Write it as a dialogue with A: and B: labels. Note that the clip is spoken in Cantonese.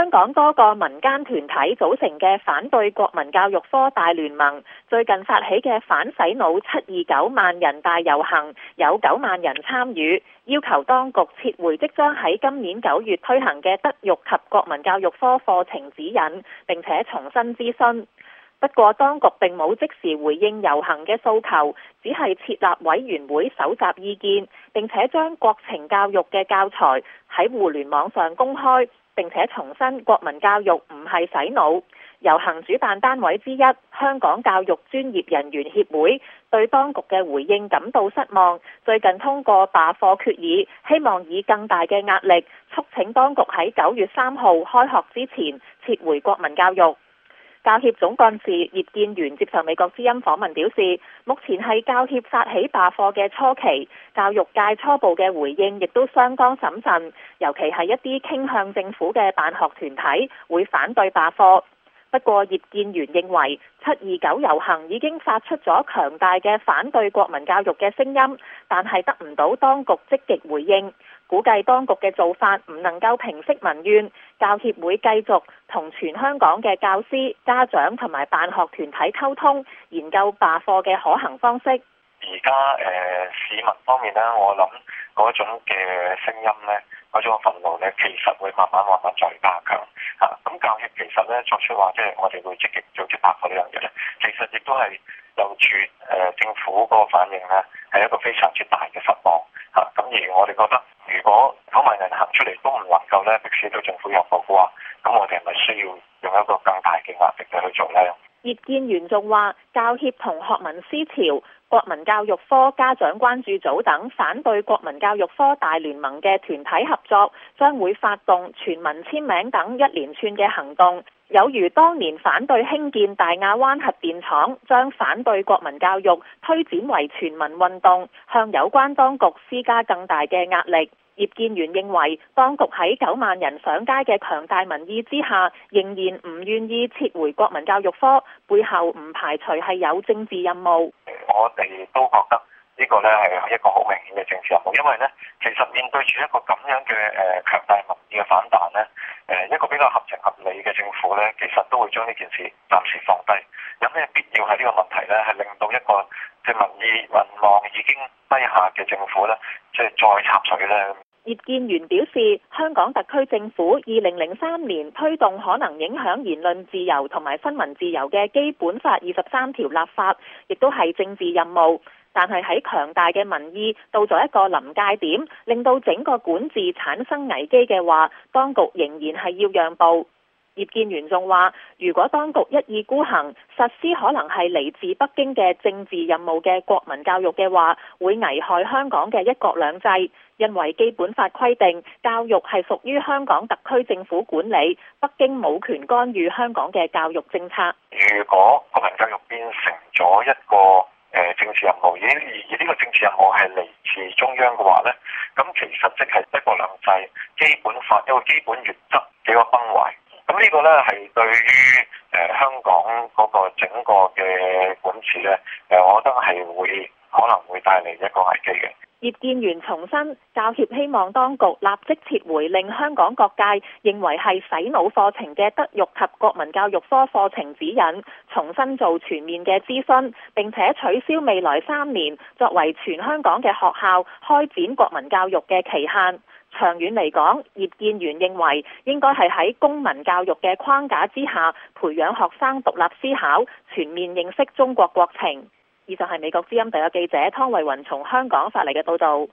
A: 香港多個民間團體組成嘅反對國民教育科大聯盟，最近發起嘅反洗腦729萬人大遊行，有9萬人參與，要求當局撤回即將喺今年9月推行嘅德育及國民教育科課程指引，並且重新諮詢。不過，當局並冇即時回應遊行嘅訴求，只係設立委員會搜集意見，並且將國情教育嘅教材喺互聯網上公開，並且重申國民教育唔係洗腦。遊行主辦單位之一香港教育專業人員協會對當局嘅回應感到失望，最近通過罷課決議，希望以更大嘅壓力促請當局喺9月3號開學之前撤回國民教育。教協總幹事葉建源接受美國之音訪問表示，目前係教協發起罷課嘅初期，教育界初步嘅回應亦都相當審慎，尤其係一啲傾向政府嘅辦學團體會反對罷課。不過葉建源認為729遊行已經發出咗強大嘅反對國民教育嘅聲音，但係得唔到當局積極回應，估計當局嘅做法唔能夠平息民怨。教協會繼續同全香港嘅教師、家長同埋辦學團體溝通，研究罷課嘅可行方式。
B: 而家市民方面呢，我諗嗰種嘅聲音呢，嗰種憤怒呢，其實會慢慢再加強嚇。咁教協其實呢，作出話，即係我哋會積極組織罷課呢樣嘢呢，其實亦都係就住政府嗰個反應呢，係一個非常之大嘅失望嚇。咁而我哋覺得，如果9萬人行出嚟都唔能夠呢，迫使到政府入課嘅話，咁我哋係咪需要用一個更大嘅壓力去做呢？
A: 葉建源仲話，教協同學民思潮、國民教育科家長關注組等反對國民教育科大聯盟嘅團體合作，將會發動全民簽名等一連串嘅行動，有如當年反對興建大亞灣核電廠，將反對國民教育推展為全民運動，向有關當局施加更大嘅壓力。葉建源認為，當局喺9萬人上街嘅強大民意之下，仍然唔願意撤回國民教育科，背後唔排除係有政治任務。
B: 我哋都覺得呢個呢係一個好明顯嘅政治任務，因為呢其實面對住一個咁樣嘅強大民意嘅反彈呢，一個比較合情合理嘅政府呢，其實都會將呢件事暫時放低。有咩必要喺呢個問題呢，係令到一個即民望已經低下嘅政府呢，即係再插水呢？
A: 葉建源表示，香港特區政府2003年推動可能影響言論自由同埋新聞自由嘅基本法23條立法，亦都係政治任務。但係喺強大嘅民意到咗一個臨界點，令到整個管治產生危機嘅話，當局仍然係要讓步。葉建源仲話，如果當局一意孤行，實施可能係嚟自北京嘅政治任務嘅國民教育嘅話，會危害香港嘅一國兩制，因為基本法規定教育係屬於香港特區政府管理，北京冇權干預香港嘅教育政策。
B: 如果國民教育變成咗一個政治任務，而呢個政治任務係嚟自中央嘅話呢，咁其實即係一國兩制、基本法一個基本原則嘅一個崩壞。咁呢個呢係對於香港嗰個整個嘅管治呢，我覺得係可能會帶嚟一個危機嘅。
A: 葉建源重申，教協希望當局立即撤回令香港各界認為係洗腦課程嘅德育及國民教育科課程指引，重新做全面嘅諮詢，並且取消未來3年作為全香港嘅學校開展國民教育嘅期限。長遠嚟講，葉建源認為應該係喺公民教育嘅框架之下，培養學生獨立思考，全面認識中國國情。以上係美國之音第一記者湯慧雲從香港發嚟嘅報導。